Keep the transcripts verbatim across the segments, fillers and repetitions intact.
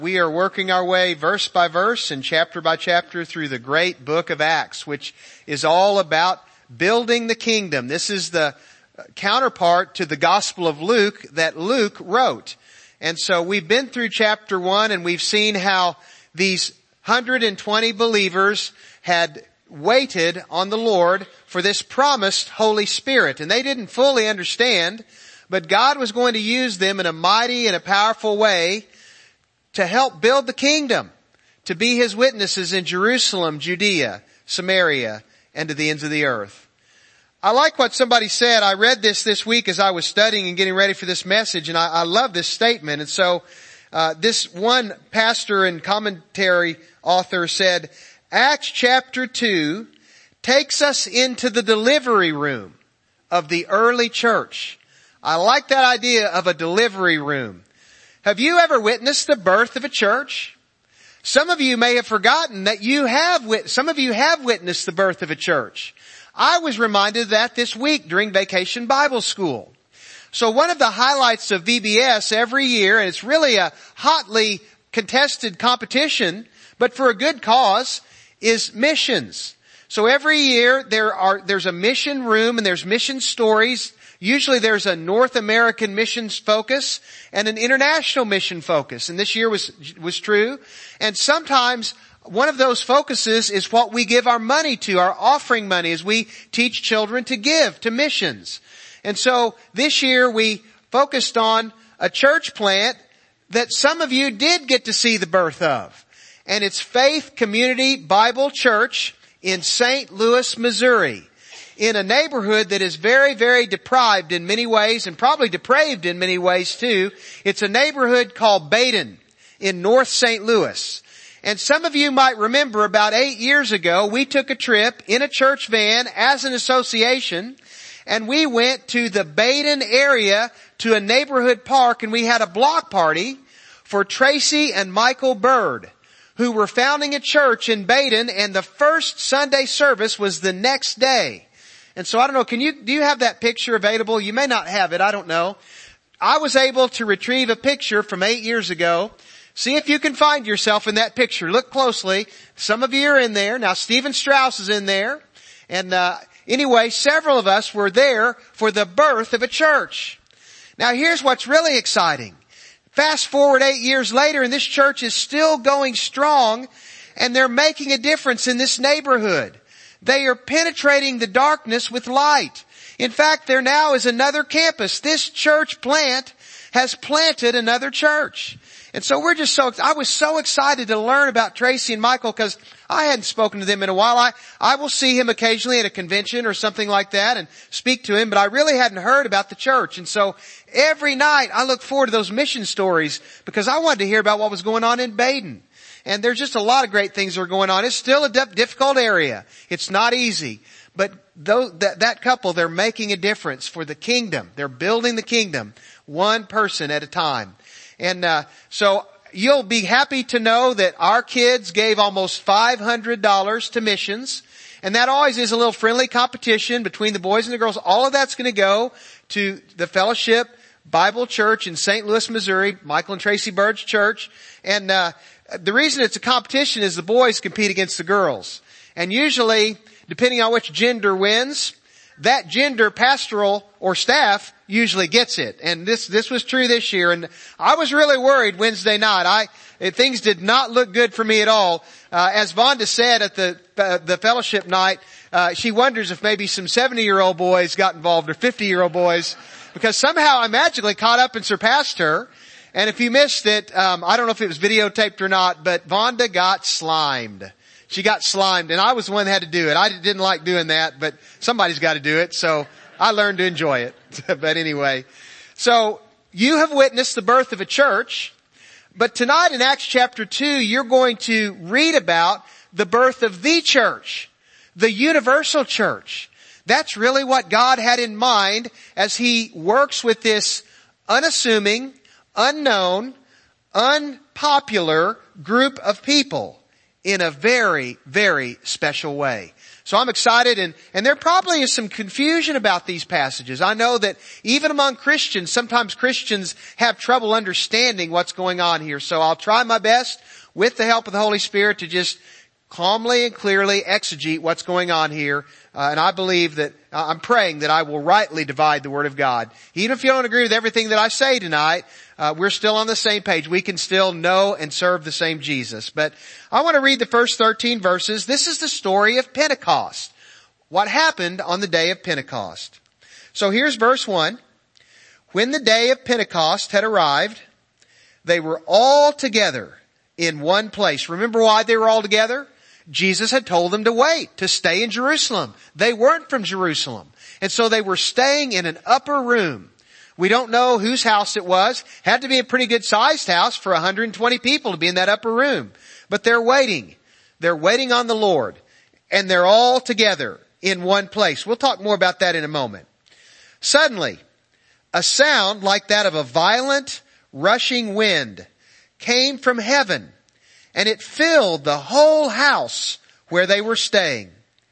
We are working our way verse by verse and chapter by chapter through the great book of Acts, which is all about building the kingdom. This is the counterpart to the Gospel of Luke that Luke wrote. And so we've been through chapter one and we've seen how these one hundred twenty believers had waited on the Lord for this promised Holy Spirit. And they didn't fully understand, but God was going to use them in a mighty and a powerful way to help build the kingdom, to be His witnesses in Jerusalem, Judea, Samaria, and to the ends of the earth. I like what somebody said. I read this this week as I was studying and getting ready for this message, and I, I love this statement. And so uh, this one pastor and commentary author said, Acts chapter two takes us into the delivery room of the early church. I like that idea of a delivery room. Have you ever witnessed the birth of a church? Some of you may have forgotten that you have, wit- some of you have witnessed the birth of a church. I was reminded of that this week during Vacation Bible School. So one of the highlights of V B S every year, and it's really a hotly contested competition, but for a good cause, is missions. So every year there are, there's a mission room and there's mission stories. Usually there's a North American missions focus and an international mission focus. And this year was, was true. And sometimes one of those focuses is what we give our money to, our offering money, as we teach children to give to missions. And so this year we focused on a church plant that some of you did get to see the birth of. And it's Faith Community Bible Church in Saint Louis, Missouri, in a neighborhood that is very, very deprived in many ways and probably depraved in many ways too. It's a neighborhood called Baden in North Saint Louis. And some of you might remember about eight years ago, we took a trip in a church van as an association, and we went to the Baden area to a neighborhood park, and we had a block party for Tracy and Michael Bird, who were founding a church in Baden, and the first Sunday service was the next day. And so I don't know, can you, do you have that picture available? You may not have it, I don't know. I was able to retrieve a picture from eight years ago. See if you can find yourself in that picture. Look closely. Some of you are in there. Now Stephen Strauss is in there. And uh anyway, several of us were there for the birth of a church. Now here's what's really exciting. Fast forward eight years later and this church is still going strong and they're making a difference in this neighborhood. They are penetrating the darkness with light. In fact, there now is another campus. This church plant has planted another church. And so we're just so, I was so excited to learn about Tracy and Michael because I hadn't spoken to them in a while. I, I will see him occasionally at a convention or something like that and speak to him, but I really hadn't heard about the church. And so every night I look forward to those mission stories because I wanted to hear about what was going on in Baden. And there's just a lot of great things that are going on. It's still a difficult area. It's not easy. But those, that, that couple, they're making a difference for the kingdom. They're building the kingdom one person at a time. And uh so you'll be happy to know that our kids gave almost five hundred dollars to missions. And that always is a little friendly competition between the boys and the girls. All of that's going to go to the Fellowship Bible Church in Saint Louis, Missouri, Michael and Tracy Bird's church. And uh the reason it's a competition is the boys compete against the girls. And usually, depending on which gender wins, that gender pastoral or staff usually gets it. And this, this was true this year. And I was really worried Wednesday night. I, things did not look good for me at all. Uh, as Vonda said at the, uh, the fellowship night, uh, she wonders if maybe some seventy year old boys got involved or fifty year old boys because somehow I magically caught up and surpassed her. And if you missed it, um, I don't know if it was videotaped or not, but Vonda got slimed. She got slimed, and I was the one that had to do it. I didn't like doing that, but somebody's got to do it, so I learned to enjoy it. But anyway, so you have witnessed the birth of a church, but tonight in Acts chapter two, you're going to read about the birth of the church, the universal church. That's really what God had in mind as He works with this unassuming, unknown, unpopular group of people in a very, very special way. So I'm excited, and, and there probably is some confusion about these passages. I know that even among Christians, sometimes Christians have trouble understanding what's going on here. So I'll try my best with the help of the Holy Spirit to just calmly and clearly exegete what's going on here. Uh, and I believe that, uh, I'm praying that I will rightly divide the Word of God. Even if you don't agree with everything that I say tonight, uh, we're still on the same page. We can still know and serve the same Jesus. But I want to read the first thirteen verses. This is the story of Pentecost. What happened on the day of Pentecost? So here's verse one. When the day of Pentecost had arrived, they were all together in one place. Remember why they were all together? Jesus had told them to wait, to stay in Jerusalem. They weren't from Jerusalem. And so they were staying in an upper room. We don't know whose house it was. Had to be a pretty good sized house for one hundred twenty people to be in that upper room. But they're waiting. They're waiting on the Lord. And they're all together in one place. We'll talk more about that in a moment. Suddenly, a sound like that of a violent, rushing wind came from heaven, and it filled the whole house where they were staying.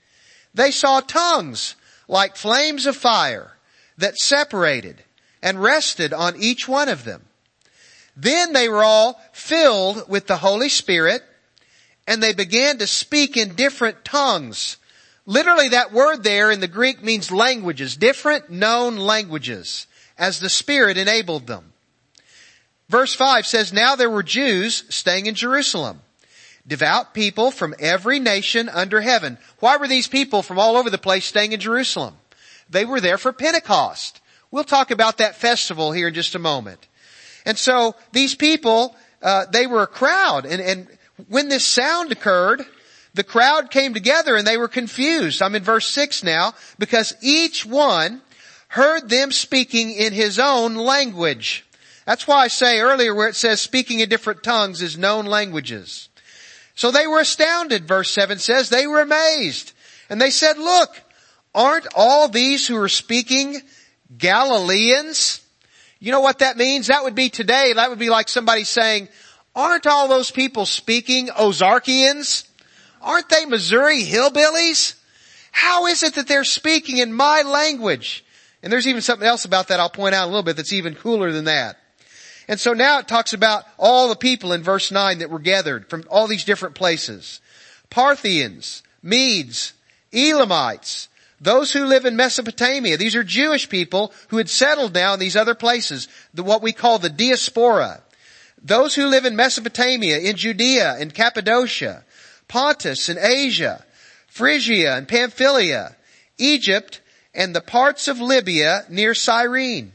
They saw tongues like flames of fire that separated and rested on each one of them. Then they were all filled with the Holy Spirit, and they began to speak in different tongues. Literally, that word there in the Greek means languages, different known languages, as the Spirit enabled them. Verse five says, now there were Jews staying in Jerusalem, devout people from every nation under heaven. Why were these people from all over the place staying in Jerusalem? They were there for Pentecost. We'll talk about that festival here in just a moment. And so these people, uh, they were a crowd. And, and when this sound occurred, the crowd came together and they were confused. I'm in verse six now, because each one heard them speaking in his own language. That's why I say earlier where it says speaking in different tongues is known languages. So they were astounded, verse seven says. They were amazed. And they said, look, aren't all these who are speaking Galileans? You know what that means? That would be today. That would be like somebody saying, aren't all those people speaking Ozarkians? Aren't they Missouri hillbillies? How is it that they're speaking in my language? And there's even something else about that I'll point out a little bit that's even cooler than that. And so now it talks about all the people in verse nine that were gathered from all these different places. Parthians, Medes, Elamites, those who live in Mesopotamia. These are Jewish people who had settled now in these other places, the, what we call the diaspora. Those who live in Mesopotamia, in Judea and Cappadocia, Pontus and Asia, Phrygia and Pamphylia, Egypt, and the parts of Libya near Cyrene.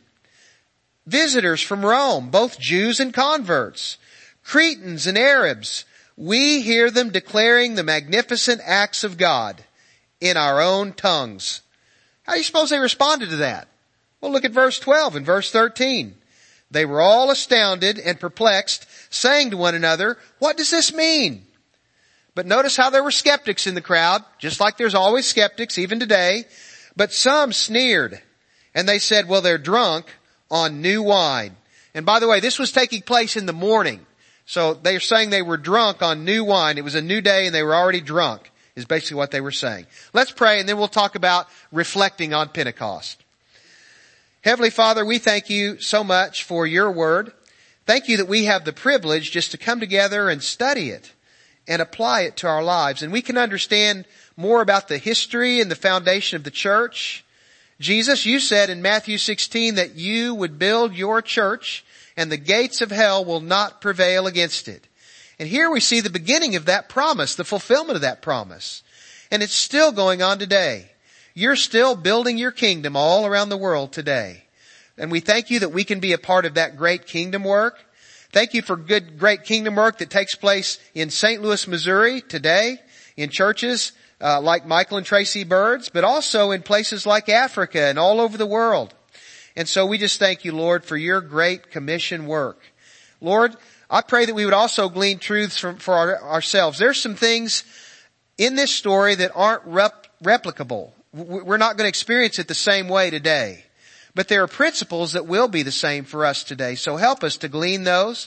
Visitors from Rome, both Jews and converts, Cretans and Arabs, we hear them declaring the magnificent acts of God in our own tongues. How do you suppose they responded to that? Well, look at verse twelve and verse thirteen. They were all astounded and perplexed, saying to one another, what does this mean? But notice how there were skeptics in the crowd, just like there's always skeptics even today. But some sneered, and they said, well, they're drunk on new wine. And by the way, this was taking place in the morning. So they're saying they were drunk on new wine. It was a new day and they were already drunk, is basically what they were saying. Let's pray and then we'll talk about reflecting on Pentecost. Heavenly Father, we thank you so much for your word. Thank you that we have the privilege just to come together and study it and apply it to our lives. And we can understand more about the history and the foundation of the church. Jesus, you said in Matthew sixteen that you would build your church and the gates of hell will not prevail against it. And here we see the beginning of that promise, the fulfillment of that promise. And it's still going on today. You're still building your kingdom all around the world today. And we thank you that we can be a part of that great kingdom work. Thank you for good, great kingdom work that takes place in Saint Louis, Missouri today, in churches uh, like Michael and Tracy Bird's, but also in places like Africa and all over the world. And so we just thank you, Lord, for your great commission work. Lord, I pray that we would also glean truths from, for our, ourselves. There's some things in this story that aren't rep, replicable. We're not going to experience it the same way today. But there are principles that will be the same for us today. So help us to glean those.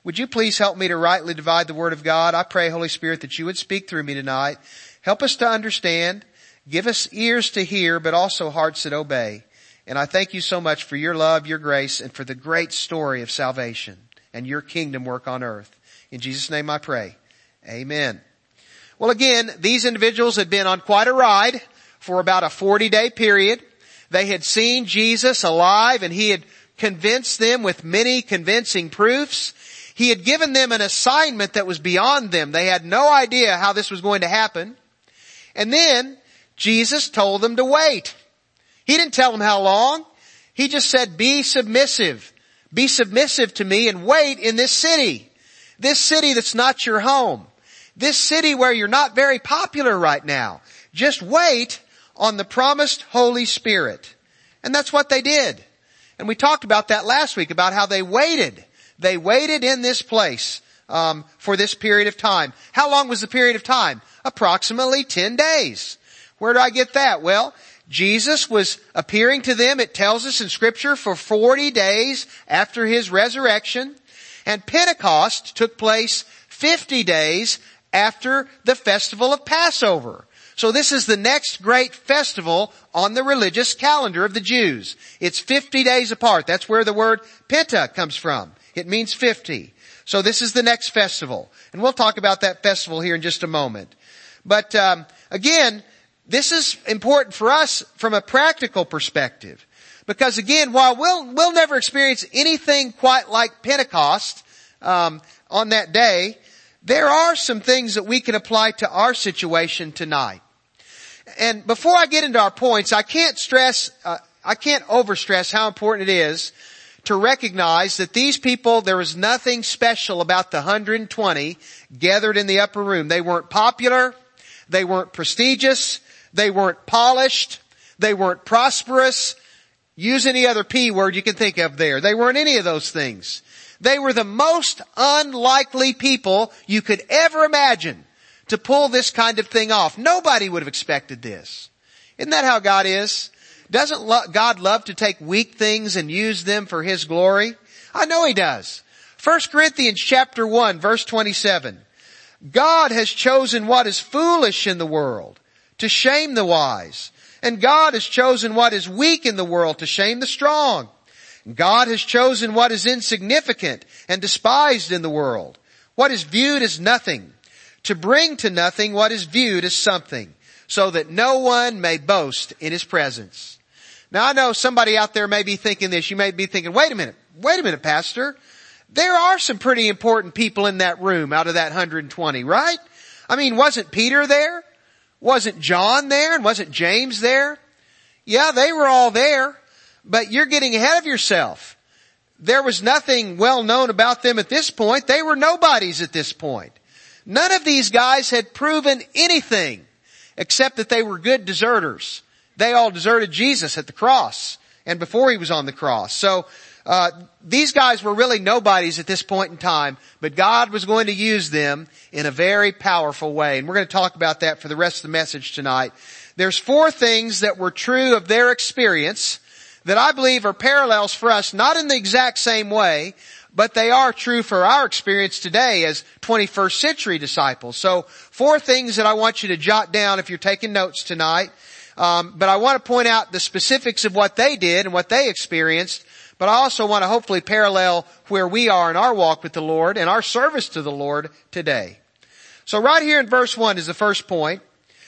Would you please help me to rightly divide the word of God? I pray, Holy Spirit, that you would speak through me tonight. Help us to understand. Give us ears to hear, but also hearts that obey. And I thank you so much for your love, your grace, and for the great story of salvation and your kingdom work on earth. In Jesus' name I pray. Amen. Well, again, these individuals had been on quite a ride for about a forty-day period. They had seen Jesus alive, and he had convinced them with many convincing proofs. He had given them an assignment that was beyond them. They had no idea how this was going to happen. And then Jesus told them to wait. He didn't tell them how long. He just said, be submissive. Be submissive to me and wait in this city. This city that's not your home. This city where you're not very popular right now. Just wait on the promised Holy Spirit. And that's what they did. And we talked about that last week, about how they waited. They waited in this place um, for this period of time. How long was the period of time? Approximately ten days. Where do I get that? Well, Jesus was appearing to them, it tells us in Scripture, for forty days after his resurrection. And Pentecost took place fifty days after the festival of Passover. So this is the next great festival on the religious calendar of the Jews. It's fifty days apart. That's where the word Penta comes from. It means fifty. So this is the next festival. And we'll talk about that festival here in just a moment. But um, again, this is important for us from a practical perspective. Because again, while we'll, we'll never experience anything quite like Pentecost um, on that day, there are some things that we can apply to our situation tonight. And before I get into our points, I can't stress, uh, I can't overstress how important it is to recognize that these people, there was nothing special about the one hundred twenty gathered in the upper room. They weren't popular. They weren't prestigious. They weren't polished. They weren't prosperous. Use any other P word you can think of there. They weren't any of those things. They were the most unlikely people you could ever imagine to pull this kind of thing off. Nobody would have expected this. Isn't that how God is? Doesn't lo- God love to take weak things and use them for his glory? I know he does. First Corinthians chapter one, verse twenty-seven. God has chosen what is foolish in the world to shame the wise. And God has chosen what is weak in the world to shame the strong. God has chosen what is insignificant and despised in the world, what is viewed as nothing, to bring to nothing what is viewed as something, so that no one may boast in his presence. Now I know somebody out there may be thinking this. You may be thinking, wait a minute, wait a minute, Pastor. There are some pretty important people in that room out of that one hundred twenty, right? I mean, wasn't Peter there? Wasn't John there? And wasn't James there? Yeah, they were all there. But you're getting ahead of yourself. There was nothing well known about them at this point. They were nobodies at this point. None of these guys had proven anything except that they were good deserters. They all deserted Jesus at the cross and before he was on the cross. So uh these guys were really nobodies at this point in time, but God was going to use them in a very powerful way. And we're going to talk about that for the rest of the message tonight. There's four things that were true of their experience that I believe are parallels for us, not in the exact same way, but they are true for our experience today as twenty-first century disciples. So four things that I want you to jot down if you're taking notes tonight. Um, but I want to point out the specifics of what they did and what they experienced. But I also want to hopefully parallel where we are in our walk with the Lord and our service to the Lord today. So right here in verse one is the first point.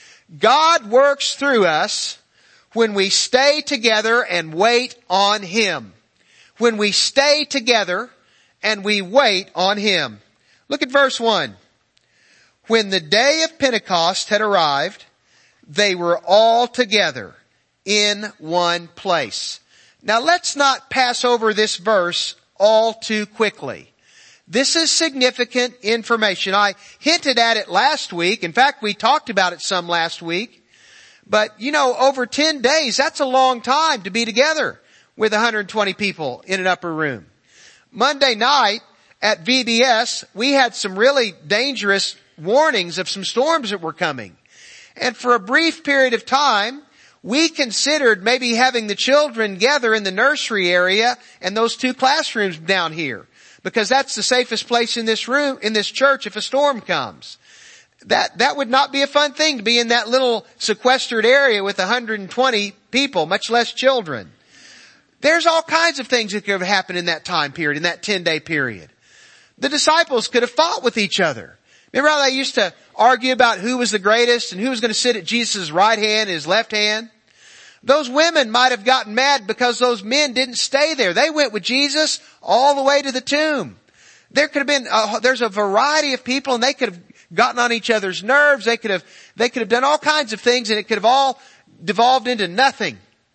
God works through us when we stay together and wait on him. When we stay together and we wait on him. Look at verse one. When the day of Pentecost had arrived, they were all together in one place. Now let's not pass over this verse all too quickly. This is significant information. I hinted at it last week. In fact, we talked about it some last week. But, you know, over ten days, that's a long time to be together with one hundred twenty people in an upper room. Monday night at V B S, we had some really dangerous warnings of some storms that were coming. And for a brief period of time, we considered maybe having the children gather in the nursery area and those two classrooms down here. because that's the safest place in this room, in this church if a storm comes. That, that would not be a fun thing to be in that little sequestered area with one hundred twenty people, much less children. There's all kinds of things that could have happened in that time period, in that ten day period. The disciples could have fought with each other. Remember how they used to argue about who was the greatest and who was going to sit at Jesus' right hand and his left hand? Those women might have gotten mad because those men didn't stay there. They went with Jesus all the way to the tomb. There could have been, a, there's a variety of people, and they could have gotten on each other's nerves. They could have, they could have done all kinds of things, and it could have all devolved into nothing.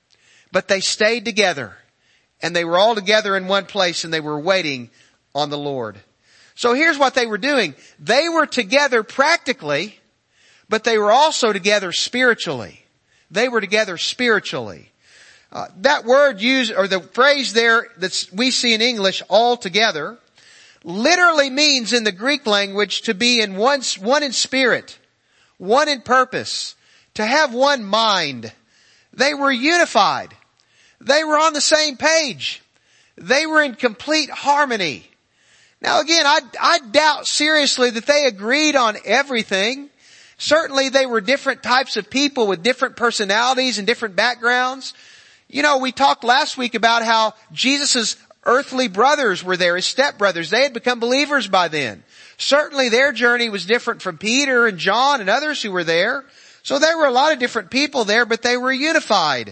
But they stayed together, and they were all together in one place, and they were waiting on the Lord. So here's what they were doing. They were together practically, but they were also together spiritually. They were together spiritually. Uh, that word used, or the phrase there that we see in English, all together, literally means in the Greek language to be in one, one in spirit, one in purpose, to have one mind. They were unified. They were on the same page. They were in complete harmony. Now again, I, I doubt seriously that they agreed on everything. Certainly they were different types of people with different personalities and different backgrounds. You know, we talked last week about how Jesus' earthly brothers were there, his stepbrothers. They had become believers by then. Certainly their journey was different from Peter and John and others who were there. So there were a lot of different people there, but they were unified.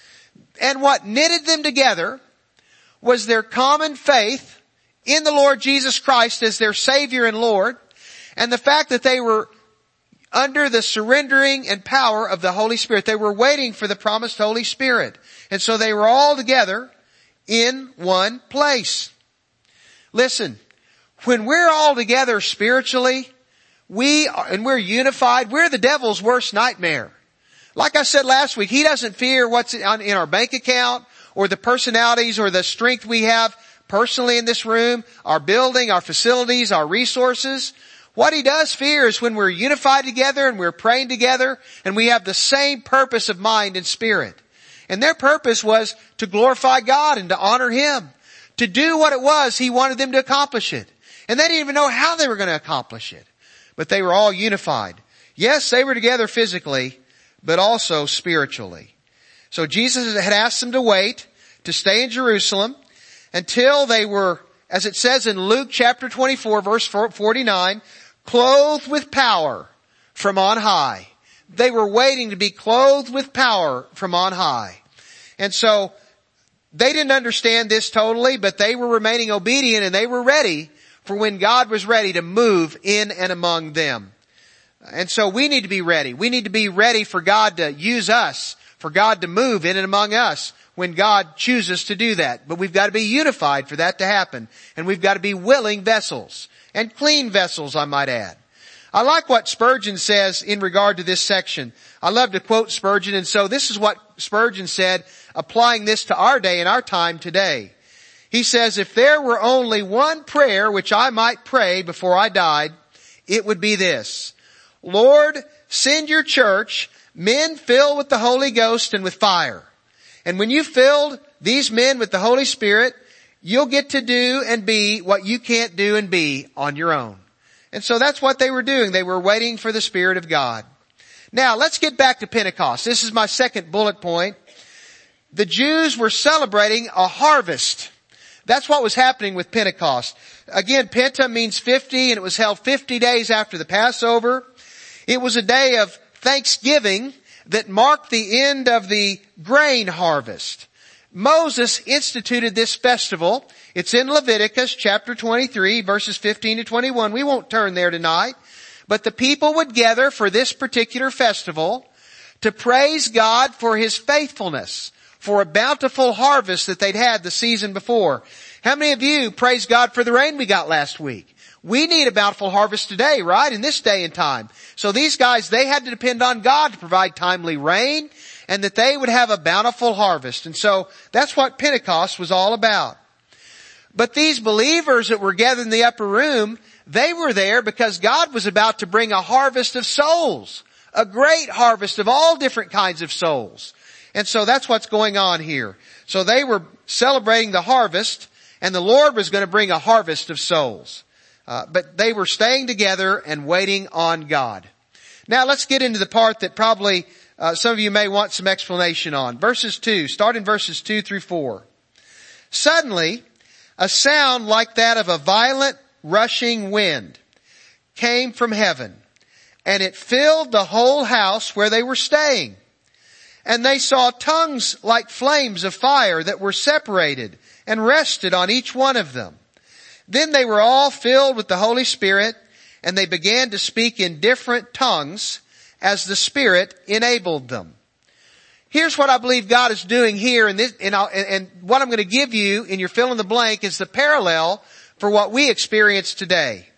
And what knitted them together was their common faith in the Lord Jesus Christ as their Savior and Lord, and the fact that they were under the surrendering and power of the Holy Spirit. They were waiting for the promised Holy Spirit. And so they were all together in one place. Listen, when we're all together spiritually, we are, and we're unified, we're the devil's worst nightmare. Like I said last week, he doesn't fear what's in our bank account or the personalities or the strength we have personally in this room, our building, our facilities, our resources. What he does fear is when we're unified together and we're praying together and we have the same purpose of mind and spirit. And their purpose was to glorify God and to honor Him, to do what it was He wanted them to accomplish it. And they didn't even know how they were going to accomplish it. But they were all unified. Yes, they were together physically, but also spiritually. So Jesus had asked them to wait, to stay in Jerusalem, until they were, as it says in Luke chapter twenty-four, verse forty-nine, clothed with power from on high. They were waiting to be clothed with power from on high. And so they didn't understand this totally, but they were remaining obedient and they were ready for when God was ready to move in and among them. And so we need to be ready. We need to be ready for God to use us, for God to move in and among us when God chooses to do that. But we've got to be unified for that to happen. And we've got to be willing vessels. And clean vessels, I might add. I like what Spurgeon says in regard to this section. I love to quote Spurgeon, and so this is what Spurgeon said, applying this to our day and our time today. He says, if there were only one prayer which I might pray before I died, it would be this: Lord, send your church men filled with the Holy Ghost and with fire. And when you filled these men with the Holy Spirit, you'll get to do and be what you can't do and be on your own. And so that's what they were doing. They were waiting for the Spirit of God. Now, let's get back to Pentecost. This is my second bullet point. The Jews were celebrating a harvest. That's what was happening with Pentecost. Again, Penta means fifty, and it was held fifty days after the Passover. It was a day of thanksgiving that marked the end of the grain harvest. Moses instituted this festival. It's in Leviticus chapter twenty-three, verses fifteen to twenty-one. We won't turn there tonight. But the people would gather for this particular festival to praise God for His faithfulness, for a bountiful harvest that they'd had the season before. How many of you praise God for the rain we got last week? We need a bountiful harvest today, right? In this day and time. So these guys, they had to depend on God to provide timely rain and that they would have a bountiful harvest. And so that's what Pentecost was all about. But these believers that were gathered in the upper room, they were there because God was about to bring a harvest of souls. A great harvest of all different kinds of souls. And so that's what's going on here. So they were celebrating the harvest, And the Lord was going to bring a harvest of souls. Uh, but they were staying together and waiting on God. Now let's get into the part that probably uh, some of you may want some explanation on. Verses two, start in verses two through four. Suddenly, a sound like that of a violent rushing wind came from heaven, and it filled the whole house where they were staying. And they saw tongues like flames of fire that were separated and rested on each one of them. Then they were all filled with the Holy Spirit, and they began to speak in different tongues as the Spirit enabled them. Here's what I believe God is doing here, and, this, and, I'll, and, and what I'm going to give you in your fill in the blank is the parallel for what we experience today.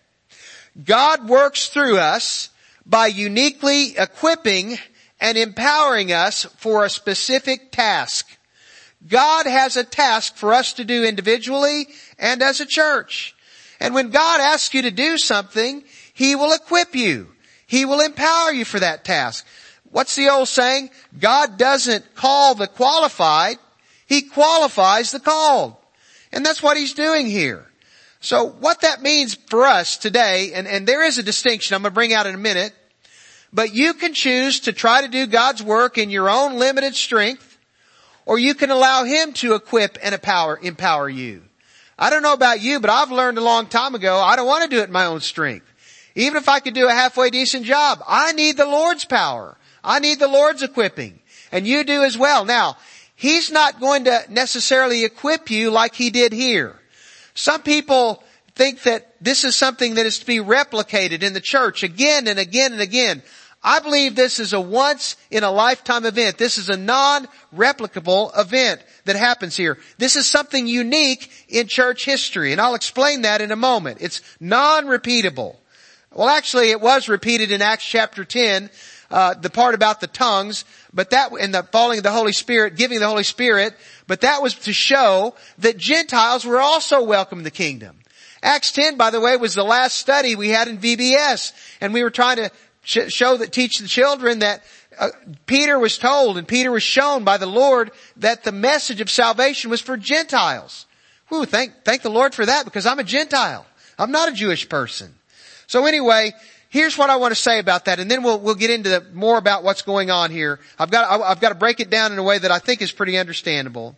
God works through us by uniquely equipping and empowering us for a specific task. God has a task for us to do individually and as a church. And when God asks you to do something, He will equip you. He will empower you for that task. What's the old saying? God doesn't call the qualified. He qualifies the called. And that's what He's doing here. So what that means for us today, and, and there is a distinction I'm going to bring out in a minute, but you can choose to try to do God's work in your own limited strength, or you can allow Him to equip and empower, empower you. I don't know about you, but I've learned a long time ago, I don't want to do it in my own strength. Even if I could do a halfway decent job, I need the Lord's power. I need the Lord's equipping. And you do as well. Now, He's not going to necessarily equip you like He did here. Some people think that this is something that is to be replicated in the church again and again and again. I believe this is a once in a lifetime event. This is a non-replicable event that happens here. This is something unique in church history, and I'll explain that in a moment. It's non-repeatable. Well, actually, it was repeated in Acts chapter ten, uh, the part about the tongues, but that, and the falling of the Holy Spirit, giving the Holy Spirit, but that was to show that Gentiles were also welcome in the kingdom. Acts ten, by the way, was the last study we had in V B S, and we were trying to sh- show that, teach the children that uh, Peter was told and Peter was shown by the Lord that the message of salvation was for Gentiles. Whew, thank, thank the Lord for that, because I'm a Gentile. I'm not a Jewish person. So anyway, here's what I want to say about that, and then we'll, we'll get into the, more about what's going on here. I've got, I, I've got to break it down in a way that I think is pretty understandable.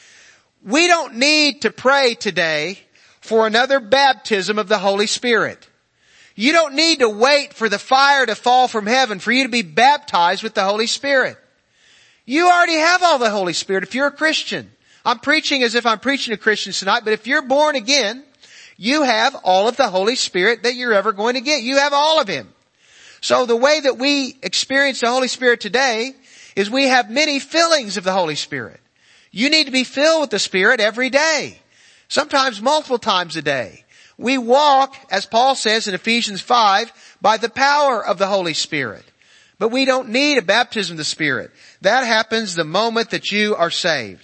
We don't need to pray today for another baptism of the Holy Spirit. You don't need to wait for the fire to fall from heaven for you to be baptized with the Holy Spirit. You already have all the Holy Spirit if you're a Christian. I'm preaching as if I'm preaching to Christians tonight, but if you're born again, you have all of the Holy Spirit that you're ever going to get. You have all of Him. So the way that we experience the Holy Spirit today is we have many fillings of the Holy Spirit. You need to be filled with the Spirit every day. Sometimes multiple times a day. We walk, as Paul says in Ephesians five, by the power of the Holy Spirit. But we don't need a baptism of the Spirit. That happens the moment that you are saved.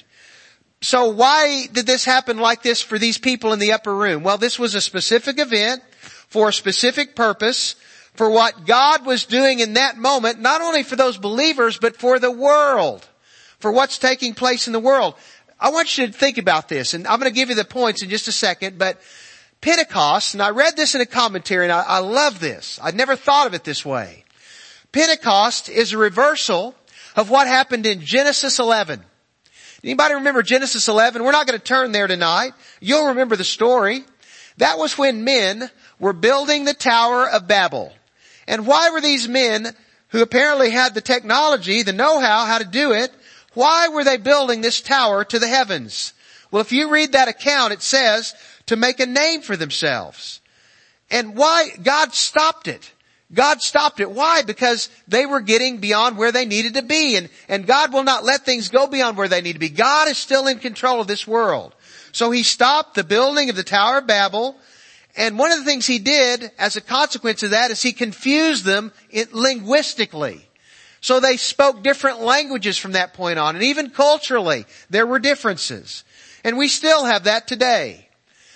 So why did this happen like this for these people in the upper room? Well, this was a specific event for a specific purpose, for what God was doing in that moment, not only for those believers, but for the world, for what's taking place in the world. I want you to think about this, and I'm going to give you the points in just a second, but Pentecost, and I read this in a commentary, and I, I love this. I'd never thought of it this way. Pentecost is a reversal of what happened in Genesis eleven. Anybody remember Genesis eleven? We're not going to turn there tonight. You'll remember the story. That was when men were building the Tower of Babel. And why were these men, who apparently had the technology, the know-how, how to do it, why were they building this tower to the heavens? Well, if you read that account, it says to make a name for themselves. And why? God stopped it. God stopped it. Why? Because they were getting beyond where they needed to be. And, and God will not let things go beyond where they need to be. God is still in control of this world. So He stopped the building of the Tower of Babel. And one of the things He did as a consequence of that is He confused them linguistically. So they spoke different languages from that point on. And even culturally, there were differences. And we still have that today.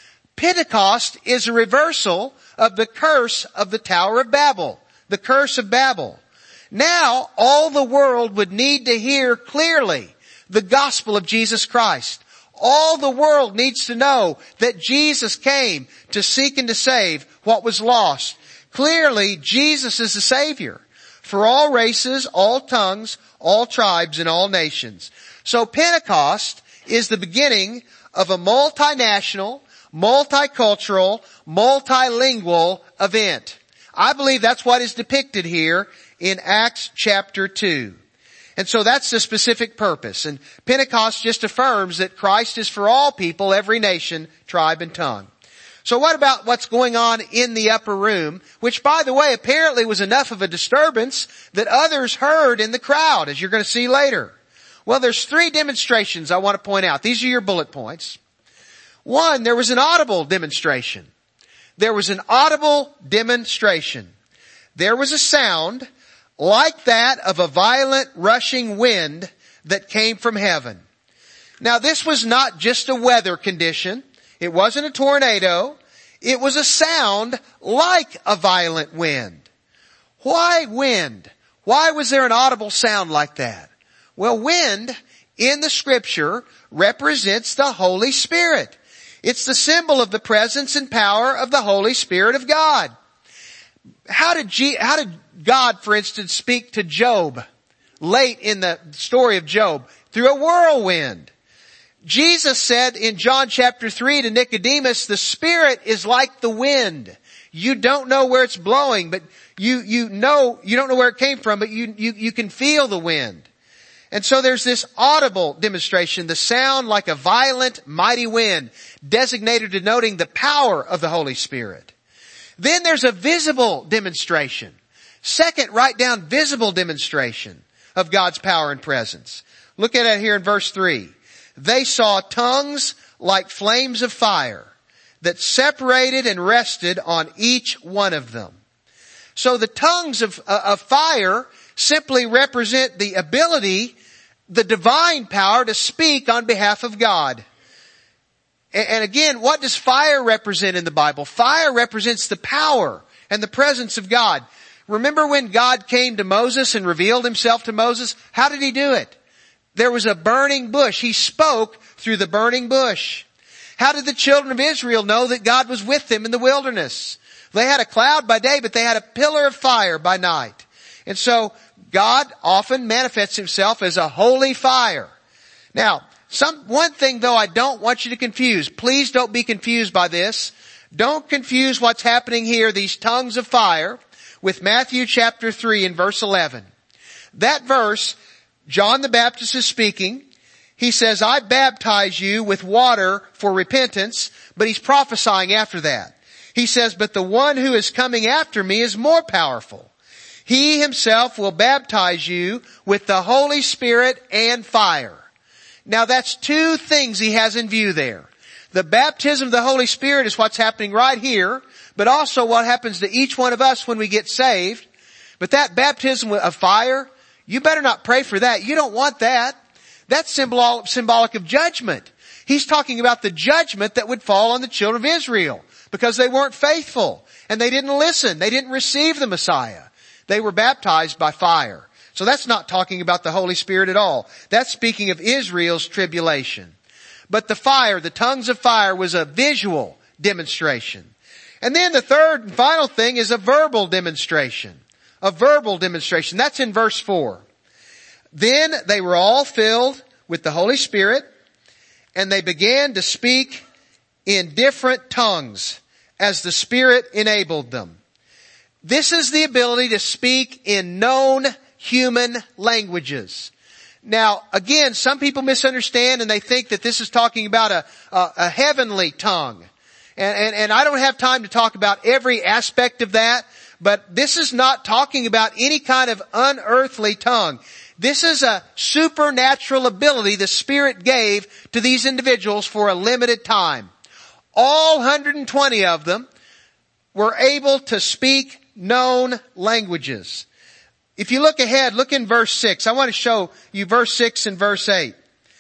Pentecost is a reversal of the curse of the Tower of Babel. The curse of Babel. Now, all the world would need to hear clearly the gospel of Jesus Christ. All the world needs to know that Jesus came to seek and to save what was lost. Clearly, Jesus is the Savior for all races, all tongues, all tribes, and all nations. So Pentecost is the beginning of a multinational, multicultural, multilingual event. I believe that's what is depicted here in Acts chapter two. And so that's the specific purpose. And Pentecost just affirms that Christ is for all people, every nation, tribe, and tongue. So what about what's going on in the upper room, which, by the way, apparently was enough of a disturbance that others heard in the crowd, as you're going to see later? Well, there's three demonstrations I want to point out. These are your bullet points. One, there was an audible demonstration. There was an audible demonstration. There was a sound like that of a violent rushing wind that came from heaven. Now, this was not just a weather condition. It wasn't a tornado. It was a sound like a violent wind. Why wind? Why was there an audible sound like that? Well, wind in the Scripture represents the Holy Spirit. It's the symbol of the presence and power of the Holy Spirit of God. How did G- how did God, for instance, speak to Job late in the story of Job? Through a whirlwind. Jesus said in John chapter three to Nicodemus, the Spirit is like the wind. You don't know where it's blowing, but you, you know, you don't know where it came from, but you, you, you can feel the wind. And so there's this audible demonstration, the sound like a violent, mighty wind, designated denoting the power of the Holy Spirit. Then there's a visible demonstration. Second, write down visible demonstration of God's power and presence. Look at it here in verse three. They saw tongues like flames of fire that separated and rested on each one of them. So the tongues of, uh, of fire simply represent the ability, the divine power to speak on behalf of God. And again, what does fire represent in the Bible? Fire represents the power and the presence of God. Remember when God came to Moses and revealed himself to Moses? How did he do it? There was a burning bush. He spoke through the burning bush. How did the children of Israel know that God was with them in the wilderness? They had a cloud by day, but they had a pillar of fire by night. And so God often manifests himself as a holy fire. Now, Some, one thing though I don't want you to confuse. Please don't be confused by this. Don't confuse what's happening here, these tongues of fire, with Matthew chapter three and verse eleven. That verse, John the Baptist is speaking. He says, I baptize you with water for repentance, but he's prophesying after that. He says, but the one who is coming after me is more powerful. He himself will baptize you with the Holy Spirit and fire. Now that's two things he has in view there. The baptism of the Holy Spirit is what's happening right here, but also what happens to each one of us when we get saved. But that baptism of fire, you better not pray for that. You don't want that. That's symbol, symbolic of judgment. He's talking about the judgment that would fall on the children of Israel because they weren't faithful and they didn't listen. They didn't receive the Messiah. They were baptized by fire. So that's not talking about the Holy Spirit at all. That's speaking of Israel's tribulation. But the fire, the tongues of fire, was a visual demonstration. And then the third and final thing is a verbal demonstration. A verbal demonstration. That's in verse four. Then they were all filled with the Holy Spirit, and they began to speak in different tongues as the Spirit enabled them. This is the ability to speak in known human languages. Now, again, some people misunderstand and they think that this is talking about a, a, a heavenly tongue. And, and, and I don't have time to talk about every aspect of that, but this is not talking about any kind of unearthly tongue. This is a supernatural ability the Spirit gave to these individuals for a limited time. All one hundred twenty of them were able to speak known languages. If you look ahead, look in verse six. I want to show you verse six and verse eight.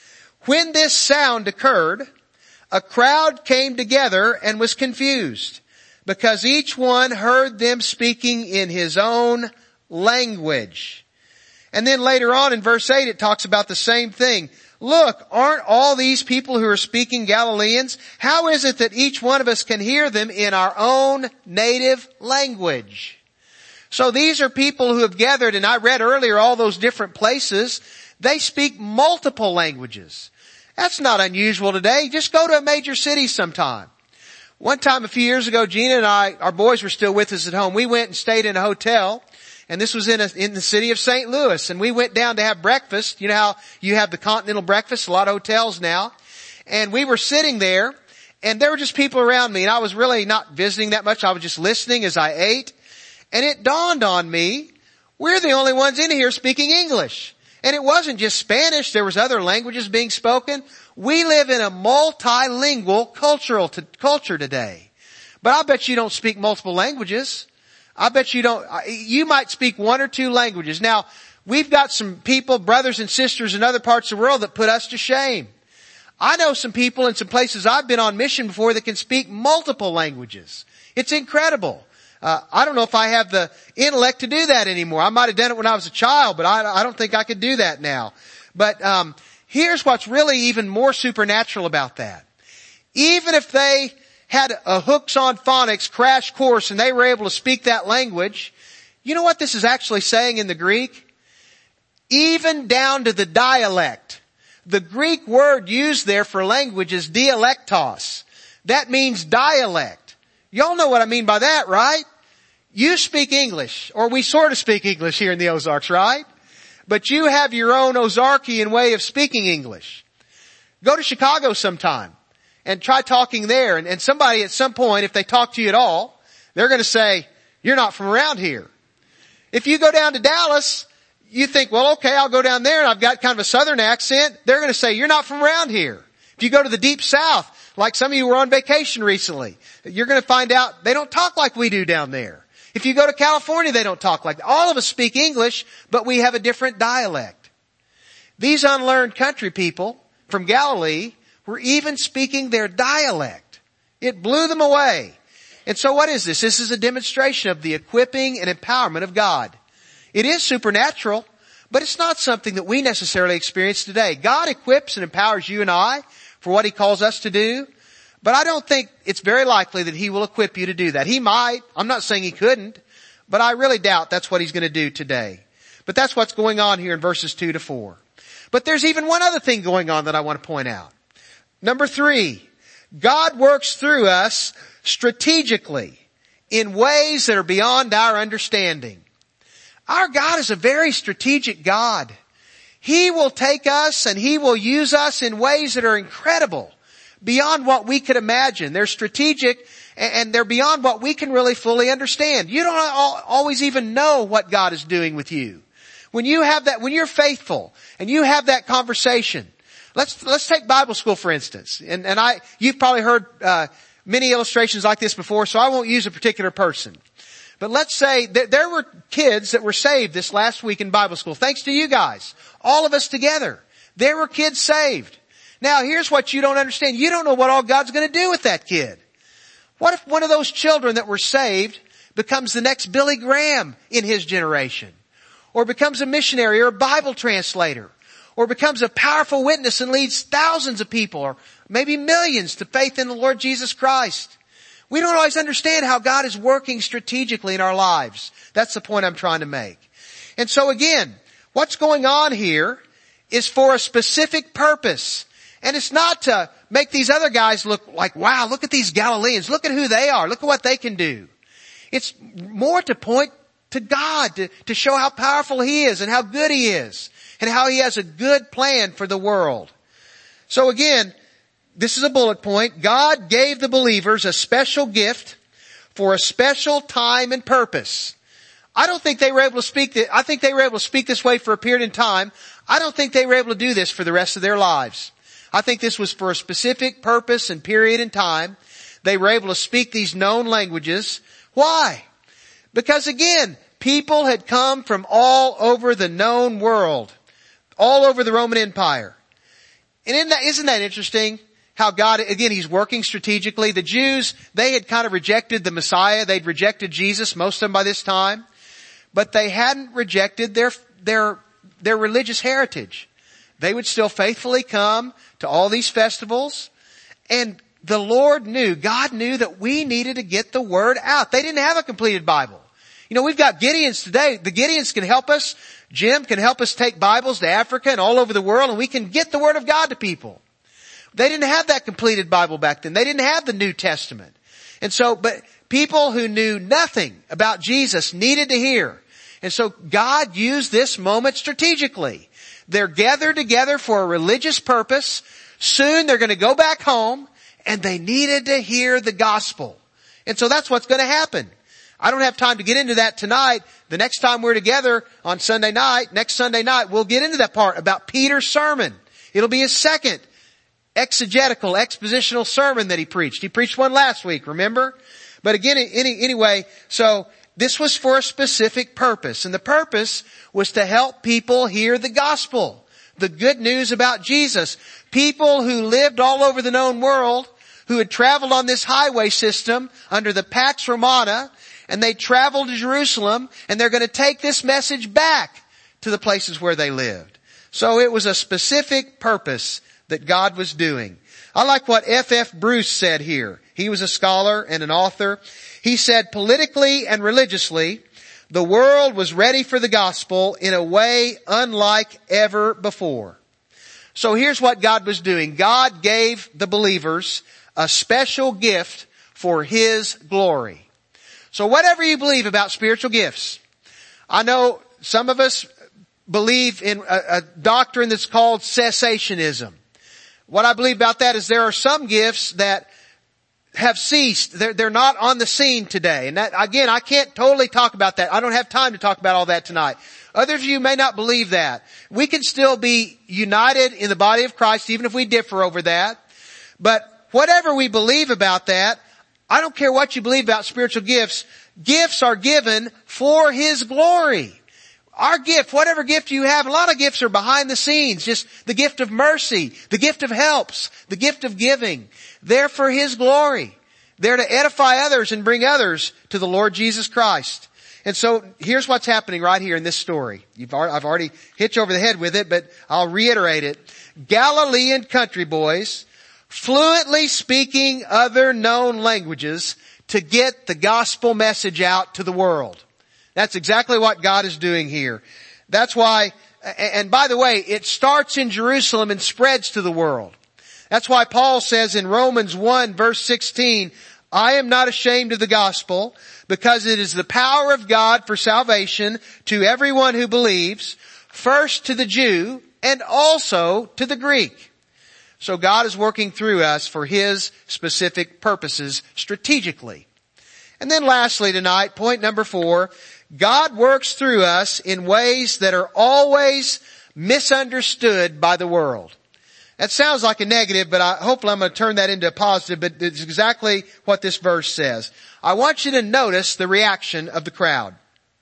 When this sound occurred, a crowd came together and was confused, because each one heard them speaking in his own language. And then later on in verse eight, it talks about the same thing. Look, aren't all these people who are speaking Galileans? How is it that each one of us can hear them in our own native language? So these are people who have gathered, and I read earlier all those different places. They speak multiple languages. That's not unusual today. Just go to a major city sometime. One time a few years ago, Gina and I, our boys were still with us at home. We went and stayed in a hotel. And this was in a, in the city of Saint Louis. And we went down to have breakfast. You know how you have the continental breakfast, a lot of hotels now. And we were sitting there, and there were just people around me. And I was really not visiting that much. I was just listening as I ate. And it dawned on me, we're the only ones in here speaking English. And it wasn't just Spanish. There was other languages being spoken. We live in a multilingual cultural t- culture today. But I bet you don't speak multiple languages. I bet you don't, you might speak one or two languages. Now, we've got some people, brothers and sisters in other parts of the world that put us to shame. I know some people in some places I've been on mission before that can speak multiple languages. It's incredible. Uh, I don't know if I have the intellect to do that anymore. I might have done it when I was a child, but I, I don't think I could do that now. But, um, here's what's really even more supernatural about that. Even if they had a hooks on phonics crash course and they were able to speak that language, you know what this is actually saying in the Greek? Even down to the dialect. The Greek word used there for language is dialectos. That means dialect. Y'all know what I mean by that, right? You speak English, or we sort of speak English here in the Ozarks, right? But you have your own Ozarkian way of speaking English. Go to Chicago sometime and try talking there. And, and somebody at some point, if they talk to you at all, they're going to say, you're not from around here. If you go down to Dallas, you think, well, okay, I'll go down there and I've got kind of a southern accent. They're going to say, you're not from around here. If you go to the deep south, like some of you were on vacation recently, you're going to find out they don't talk like we do down there. If you go to California, they don't talk like that. All of us speak English, but we have a different dialect. These unlearned country people from Galilee were even speaking their dialect. It blew them away. And so what is this? This is a demonstration of the equipping and empowerment of God. It is supernatural, but it's not something that we necessarily experience today. God equips and empowers you and I for what He calls us to do, but I don't think it's very likely that He will equip you to do that. He might. I'm not saying He couldn't, but I really doubt that's what He's going to do today. But that's what's going on here in verses two to four. But there's even one other thing going on that I want to point out. Number three, God works through us strategically in ways that are beyond our understanding. Our God is a very strategic God. He will take us and He will use us in ways that are incredible, beyond what we could imagine. They're strategic and they're beyond what we can really fully understand. You don't always even know what God is doing with you. When you have that, when you're faithful and you have that conversation, let's, let's take Bible school for instance. And, and I, you've probably heard, uh, many illustrations like this before, so I won't use a particular person. But let's say that there were kids that were saved this last week in Bible school. Thanks to you guys. All of us together. There were kids saved. Now here's what you don't understand. You don't know what all God's going to do with that kid. What if one of those children that were saved becomes the next Billy Graham in his generation? Or becomes a missionary or a Bible translator? Or becomes a powerful witness and leads thousands of people or maybe millions to faith in the Lord Jesus Christ? We don't always understand how God is working strategically in our lives. That's the point I'm trying to make. And so again, what's going on here is for a specific purpose. And it's not to make these other guys look like, wow, look at these Galileans. Look at who they are. Look at what they can do. It's more to point to God, to, to show how powerful He is and how good He is and how He has a good plan for the world. So again, this is a bullet point. God gave the believers a special gift for a special time and purpose. I don't think they were able to speak this, I think they were able to speak this way for a period in time. I don't think they were able to do this for the rest of their lives. I think this was for a specific purpose and period in time. They were able to speak these known languages. Why? Because again, people had come from all over the known world, all over the Roman Empire. And isn't that, isn't that interesting? How God, again, He's working strategically. The Jews, they had kind of rejected the Messiah. They'd rejected Jesus, most of them by this time. But they hadn't rejected their, their, their religious heritage. They would still faithfully come to all these festivals. And the Lord knew, God knew that we needed to get the word out. They didn't have a completed Bible. You know, we've got Gideons today. The Gideons can help us. Jim can help us take Bibles to Africa and all over the world, and we can get the word of God to people. They didn't have that completed Bible back then. They didn't have the New Testament. And so, but people who knew nothing about Jesus needed to hear. And so God used this moment strategically. They're gathered together for a religious purpose. Soon they're going to go back home, and they needed to hear the gospel. And so that's what's going to happen. I don't have time to get into that tonight. The next time we're together on Sunday night, next Sunday night, we'll get into that part about Peter's sermon. It'll be his second exegetical, expositional sermon that he preached. He preached one last week, remember? But again, any, anyway, so this was for a specific purpose. And the purpose was to help people hear the gospel, the good news about Jesus. People who lived all over the known world, who had traveled on this highway system under the Pax Romana, and they traveled to Jerusalem, and they're going to take this message back to the places where they lived. So it was a specific purpose that God was doing. I like what F F Bruce said here. He was a scholar and an author. He said, politically and religiously, the world was ready for the gospel in a way unlike ever before. So here's what God was doing. God gave the believers a special gift for His glory. So whatever you believe about spiritual gifts, I know some of us believe in a, a doctrine that's called cessationism. What I believe about that is there are some gifts that have ceased. They're, they're not on the scene today. And that, again, I can't totally talk about that. I don't have time to talk about all that tonight. Others of you may not believe that. We can still be united in the body of Christ even if we differ over that. But whatever we believe about that, I don't care what you believe about spiritual gifts. Gifts are given for His glory. Our gift, whatever gift you have, a lot of gifts are behind the scenes. Just the gift of mercy, the gift of helps, the gift of giving. They're for His glory. They're to edify others and bring others to the Lord Jesus Christ. And so here's what's happening right here in this story. You've, I've already hit you over the head with it, but I'll reiterate it. Galilean country boys fluently speaking other known languages to get the gospel message out to the world. That's exactly what God is doing here. That's why, and by the way, it starts in Jerusalem and spreads to the world. That's why Paul says in Romans one verse sixteen, I am not ashamed of the gospel because it is the power of God for salvation to everyone who believes, first to the Jew and also to the Greek. So God is working through us for His specific purposes strategically. And then lastly tonight, point number four, God works through us in ways that are always misunderstood by the world. That sounds like a negative, but I, hopefully I'm going to turn that into a positive, but it's exactly what this verse says. I want you to notice the reaction of the crowd.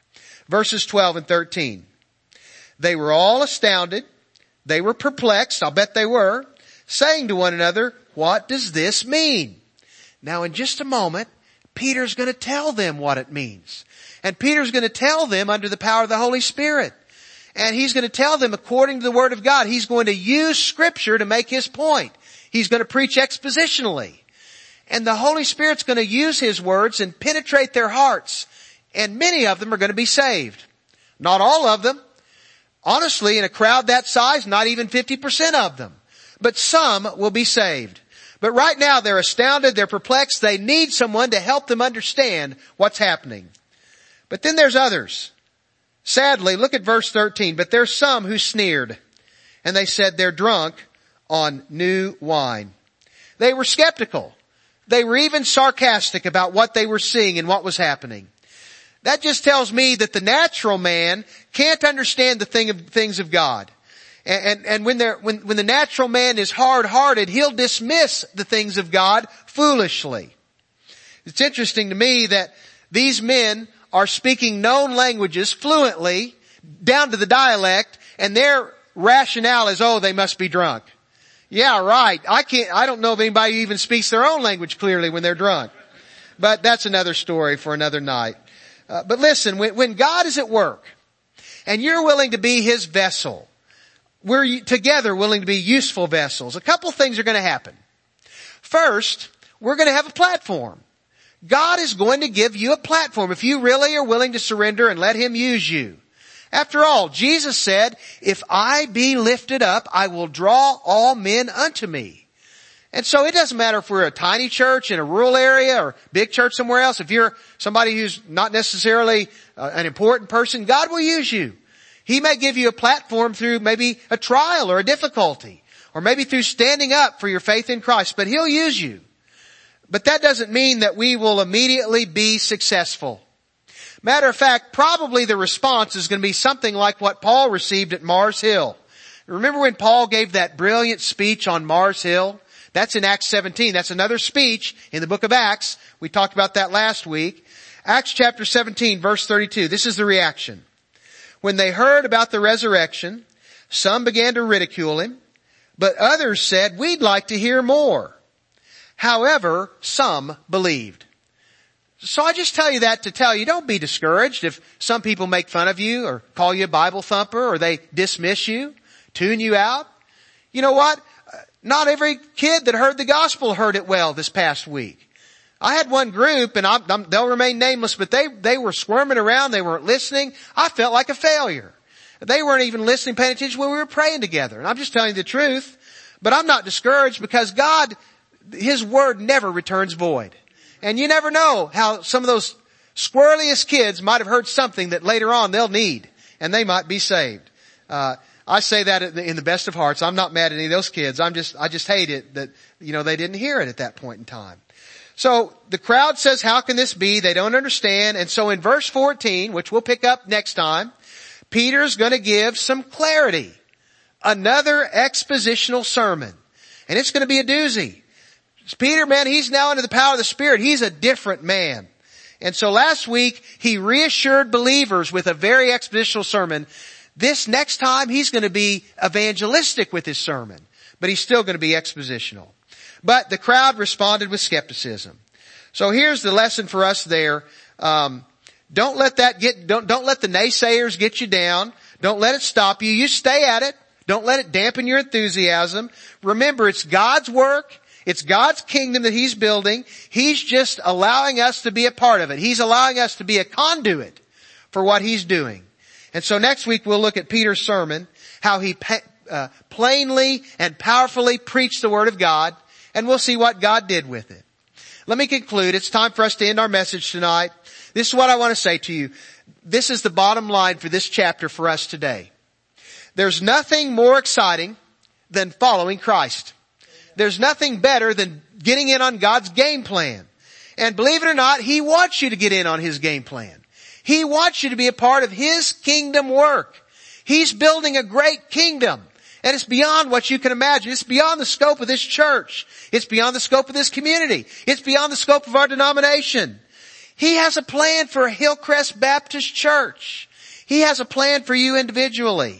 Verses twelve and thirteen. They were all astounded. They were perplexed. I'll bet they were. Saying to one another, what does this mean? Now in just a moment, Peter's going to tell them what it means. And Peter's going to tell them under the power of the Holy Spirit. And he's going to tell them according to the Word of God. He's going to use Scripture to make his point. He's going to preach expositionally. And the Holy Spirit's going to use His words and penetrate their hearts. And many of them are going to be saved. Not all of them. Honestly, in a crowd that size, not even fifty percent of them. But some will be saved. But right now they're astounded, they're perplexed, they need someone to help them understand what's happening. But then there's others. Sadly, look at verse thirteen. But there's some who sneered, and they said they're drunk on new wine. They were skeptical. They were even sarcastic about what they were seeing and what was happening. That just tells me that the natural man can't understand the thing of, things of God. And, and, and when, they're, when, when the natural man is hard-hearted, he'll dismiss the things of God foolishly. It's interesting to me that these men are speaking known languages fluently, down to the dialect, and their rationale is, oh, they must be drunk. Yeah, right. I can't, I don't know if anybody who even speaks their own language clearly when they're drunk. But that's another story for another night. Uh, but listen, when, when God is at work, and you're willing to be His vessel, we're together willing to be useful vessels, a couple things are going to happen. First, we're going to have a platform. God is going to give you a platform if you really are willing to surrender and let Him use you. After all, Jesus said, if I be lifted up, I will draw all men unto me. And so it doesn't matter if we're a tiny church in a rural area or big church somewhere else. If you're somebody who's not necessarily uh, an important person, God will use you. He may give you a platform through maybe a trial or a difficulty, or maybe through standing up for your faith in Christ, but He'll use you. But that doesn't mean that we will immediately be successful. Matter of fact, probably the response is going to be something like what Paul received at Mars Hill. Remember when Paul gave that brilliant speech on Mars Hill? That's in Acts seventeen. That's another speech in the book of Acts. We talked about that last week. Acts chapter seventeen, verse thirty-two. This is the reaction. When they heard about the resurrection, some began to ridicule him, but others said, we'd like to hear more. However, some believed. So I just tell you that to tell you, don't be discouraged if some people make fun of you or call you a Bible thumper or they dismiss you, tune you out. You know what? Not every kid that heard the gospel heard it well this past week. I had one group, and I'm, I'm, they'll remain nameless, but they, they were squirming around. They weren't listening. I felt like a failure. They weren't even listening, paying attention when we were praying together. And I'm just telling you the truth. But I'm not discouraged because God, His word never returns void. And you never know how some of those squirreliest kids might have heard something that later on they'll need, and they might be saved. Uh, I say that in the best of hearts. I'm not mad at any of those kids. I'm just, I just hate it that, you know, they didn't hear it at that point in time. So the crowd says, how can this be? They don't understand. And so in verse fourteen, which we'll pick up next time, Peter's going to give some clarity. Another expositional sermon. And it's going to be a doozy. Peter, man, he's now under the power of the Spirit. He's a different man. And so last week, he reassured believers with a very expositional sermon. This next time, he's going to be evangelistic with his sermon. But he's still going to be expositional. But the crowd responded with skepticism. So here's the lesson for us there. Um, don't let that get, don't, don't let the naysayers get you down. Don't let it stop you. You stay at it. Don't let it dampen your enthusiasm. Remember, it's God's work. It's God's kingdom that He's building. He's just allowing us to be a part of it. He's allowing us to be a conduit for what He's doing. And so next week we'll look at Peter's sermon, how he pa- uh, plainly and powerfully preached the Word of God, and we'll see what God did with it. Let me conclude. It's time for us to end our message tonight. This is what I want to say to you. This is the bottom line for this chapter for us today. There's nothing more exciting than following Christ. There's nothing better than getting in on God's game plan. And believe it or not, He wants you to get in on His game plan. He wants you to be a part of His kingdom work. He's building a great kingdom. And it's beyond what you can imagine. It's beyond the scope of this church. It's beyond the scope of this community. It's beyond the scope of our denomination. He has a plan for Hillcrest Baptist Church. He has a plan for you individually.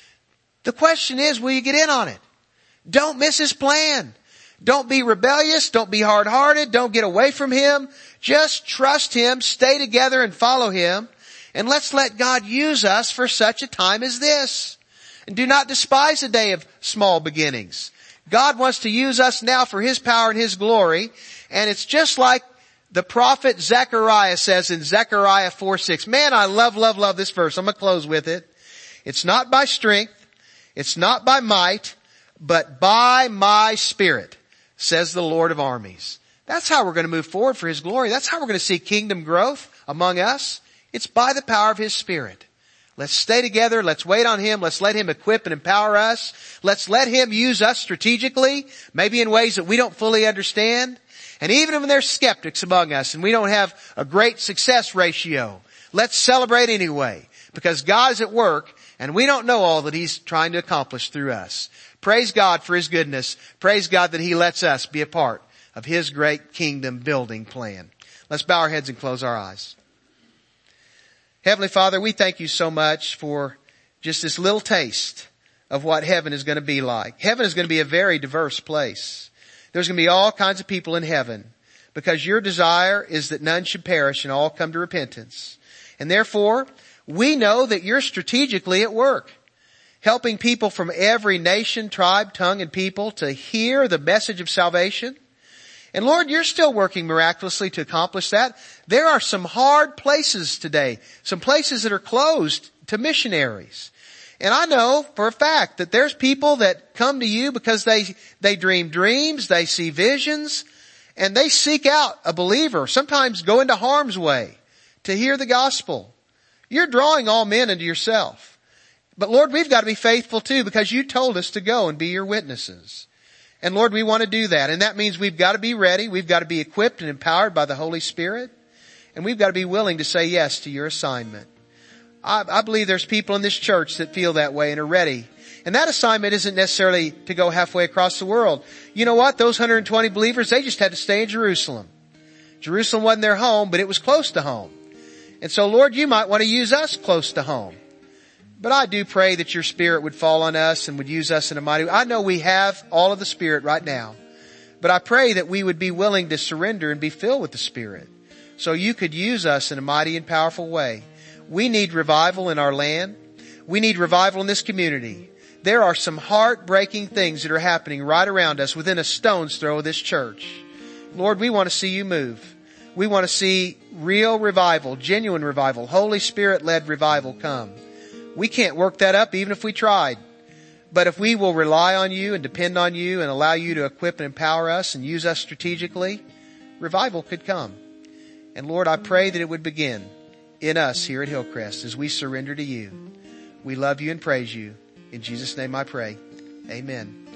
The question is, will you get in on it? Don't miss His plan. Don't be rebellious. Don't be hard-hearted. Don't get away from Him. Just trust Him, stay together and follow Him. And let's let God use us for such a time as this. And do not despise the day of small beginnings. God wants to use us now for His power and His glory. And it's just like the prophet Zechariah says in Zechariah four six. Man, I love, love, love this verse. I'm going to close with it. It's not by strength. It's not by might, but by my Spirit, says the Lord of armies. That's how we're going to move forward for His glory. That's how we're going to see kingdom growth among us. It's by the power of His Spirit. Let's stay together. Let's wait on Him. Let's let Him equip and empower us. Let's let Him use us strategically, maybe in ways that we don't fully understand. And even when there's skeptics among us and we don't have a great success ratio, let's celebrate anyway, because God is at work and we don't know all that He's trying to accomplish through us. Praise God for His goodness. Praise God that He lets us be a part of His great kingdom building plan. Let's bow our heads and close our eyes. Heavenly Father, we thank You so much for just this little taste of what heaven is going to be like. Heaven is going to be a very diverse place. There's going to be all kinds of people in heaven because Your desire is that none should perish and all come to repentance. And therefore, we know that You're strategically at work. helping people from every nation, tribe, tongue, and people to hear the message of salvation. And Lord, you're still working miraculously to accomplish that. There are some hard places today, some places that are closed to missionaries. And I know for a fact that there's people that come to you because they, they dream dreams, they see visions, and they seek out a believer, sometimes go into harm's way to hear the gospel. You're drawing all men into yourself. But Lord, we've got to be faithful too, because you told us to go and be your witnesses. And Lord, we want to do that. And that means we've got to be ready. We've got to be equipped and empowered by the Holy Spirit. And we've got to be willing to say yes to your assignment. I, I believe there's people in this church that feel that way and are ready. And that assignment isn't necessarily to go halfway across the world. You know what? Those one hundred twenty believers, they just had to stay in Jerusalem. Jerusalem wasn't their home, but it was close to home. And so, Lord, you might want to use us close to home. But I do pray that your Spirit would fall on us and would use us in a mighty way. I know we have all of the Spirit right now. But I pray that we would be willing to surrender and be filled with the Spirit, so you could use us in a mighty and powerful way. We need revival in our land. We need revival in this community. There are some heartbreaking things that are happening right around us within a stone's throw of this church. Lord, we want to see you move. We want to see real revival, genuine revival, Holy Spirit-led revival come. We can't work that up even if we tried. But if we will rely on you and depend on you and allow you to equip and empower us and use us strategically, revival could come. And Lord, I pray that it would begin in us here at Hillcrest as we surrender to you. We love you and praise you. In Jesus' name I pray. Amen.